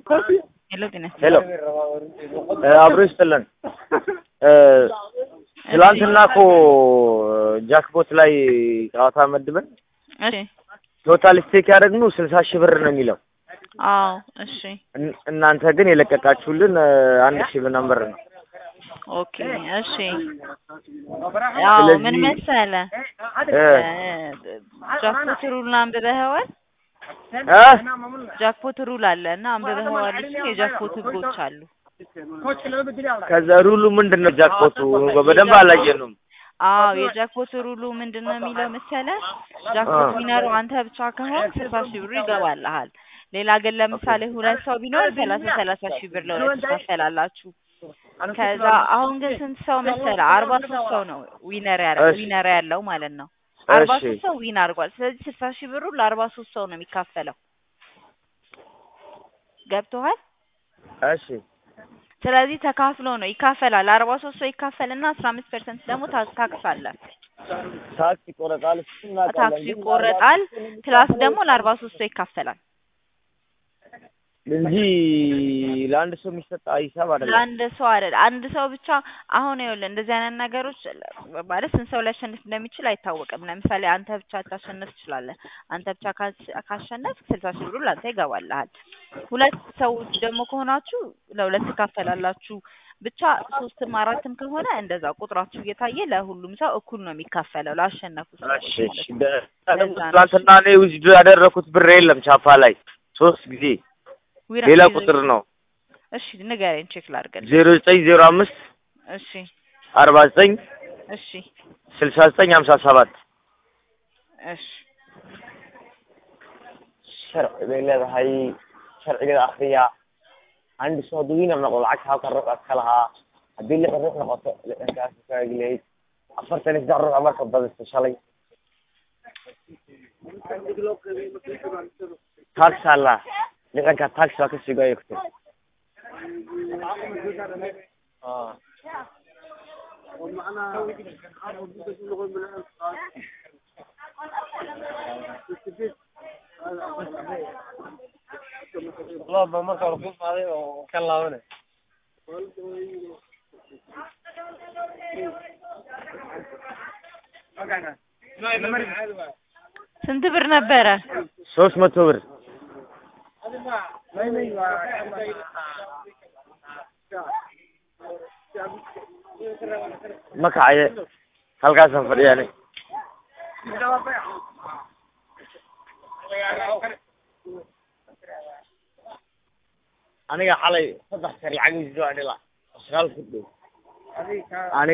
Hello, Dinesh. Hello. አብሮ ይስጥልን ትላንትና እኮ ጃክፖት ላይ ጨዋታ መድበን እሺ ቶታል ስቴክ ያደረግነው 60,000 ብር ነው የሚለው። አዎ እሺ እናንተ ግን የለቀቃችሁልን 1,000 ነበር ነው። ኦኬ እሺ ያው ምን መሰለህ ጃክፖት ሩል አንብበኸዋል? ጃክፖት ሩል አለና አንብበኸዋል? እሺ የጃክፖት ህጎች አሉ። ከዛ ሩሉ ምንድነው? ጃክፖቱ በደንብ አላየንም። አዎ የጃክፖት ሩሉ ምንድነው የሚለው መሰለህ? ጃክፖት ዊነሩ አንተ ብቻ ከሆነ 60,000 ብር ይገባልሃል። ሌላ ግን ለምሳሌ ሁለት ሰው ቢኖር 30,000 ብር ለሁለት ትከፈላላችሁ። ከዛ አሁን ግን ስንት ሰው መሰለህ? 43 ሰው ነው ዊነር ያለው ማለት ነው። 43 ሰው ዊን አድርጓል። ስለዚህ 60,000 ብሩ ለ43 ሰው ነው የሚካፈለው። ገብቶሃል? እሺ ስለዚህ ተካፍሎ ነው ይካፈላል። 43 ሰው ይካፈልና 15% ደግሞ ታክስ አለ። ታክስ ይቆረጣል። ታክስ ይቆረጣል። ፕላስ ደግሞ ለ43 ሰው ይካፈላል እንጂ ለአንድ ሰው የሚሰጥ ሂሳብ አይደለም። ለአንድ ሰው አይደል? አንድ ሰው ብቻ አሁን ይኸውልህ እንደዚህ አይነት ነገሮች ማለት ስንት ሰው ሊያሸንፍ እንደሚችል አይታወቅም። ለምሳሌ አንተ ብቻ ታሸንፍ ትችላለህ። አንተ ብቻ ካሸነፍ 60,000 ብር ላንተ ይገባልሃል። ሁለት ሰዎች ደግሞ ከሆናችሁ ለሁለት ትካፈላላችሁ። ብቻ ሶስትም አራትም ከሆነ እንደዛ ቁጥራችሁ እየታየ ለሁሉም ሰው እኩል ነው የሚካፈለው ላሸነፉ ሰዎች። እሺ ትናንትና እኔ ውስጥ ያደረኩት ብር የለም ቻፓ ላይ 3 ጊዜ ሌላ ቁጥር ነው። እሺ ንገረኝ ቼክ ላድርግ። 0905 እሺ 49 እሺ 69 57 እሺ شرع بيلا هاي شرع كذا أخفيا عند صادوين من أقول عكها وكرر أدخلها هدي اللي بروح نقطة الإنكاس كاجليد أفرت نفس دعوة عمر فضل استشالي تاكس الله لأن كان تاكس واكس يقول يكتب والله ما كانوا في هذه وكلا هنا ስንት ብር ነበረ? 300 ብር مكعي هل قاسم فرياني أنا حالي صدق سريع عجز جواني لا أشغال كله أنا